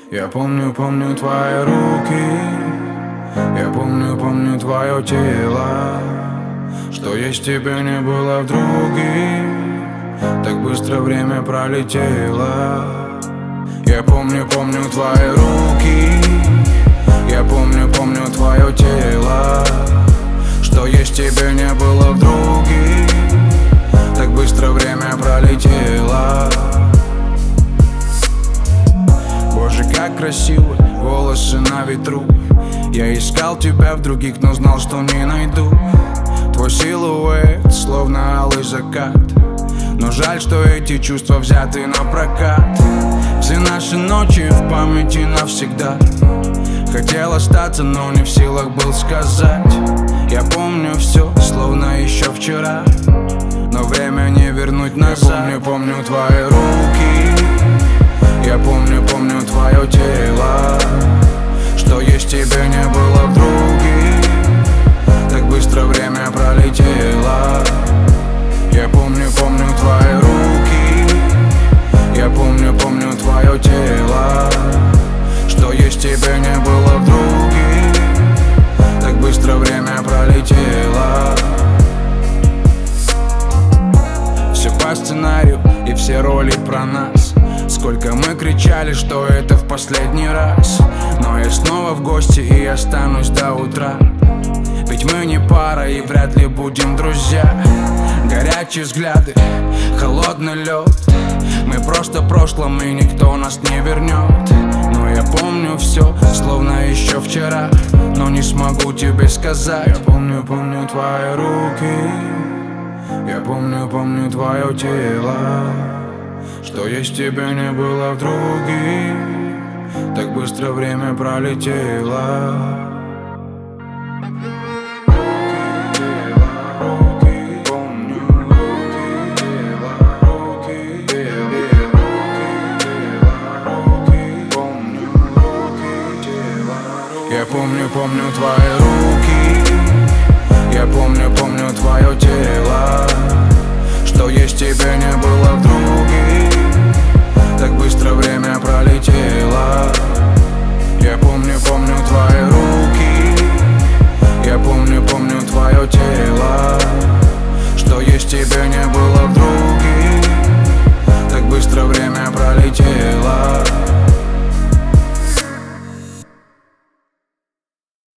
Я помню, помню твои руки. Я помню, помню твое тело. Что есть тебе не было в других. Так быстро время пролетело. Я помню, помню твои руки. Я помню, помню твое тело. Что есть тебе не было в других. Так быстро время пролетело. Боже, как красиво, волосы на ветру. Я искал тебя в других, но знал, что не найду. Твой силуэт, словно алый закат. Но жаль, что эти чувства взяты на прокат. Все наши ночи в памяти навсегда. Хотел остаться, но не в силах был сказать. Я помню все, словно еще вчера. Но время не вернуть назад. Я помню, помню твои руки. Я помню, помню твое тело. Что есть тебе не было в других. Так быстро время пролетело. Я помню, помню твои руки. Я помню, помню твое тело. Что есть тебе не было в других. Так быстро время пролетело. Все по сценарию и все роли про нас. Сколько мы кричали, что это в последний раз. Но я снова в гости и останусь до утра. Ведь мы не пара и вряд ли будем друзья. Горячие взгляды, холодный лед. Мы просто в прошлом и никто нас не вернет. Но я помню все, словно еще вчера. Но не смогу тебе сказать. Я помню, помню твои руки. Я помню, помню твое тело. Что есть тебе не было в других. Так быстро время пролетело. Я помню, помню твои руки. Я помню, помню твое тело. Что есть тебе не было в других. Так быстро время пролетело. Я помню, помню твои руки. Я помню, помню твое тело. Что есть тебе не было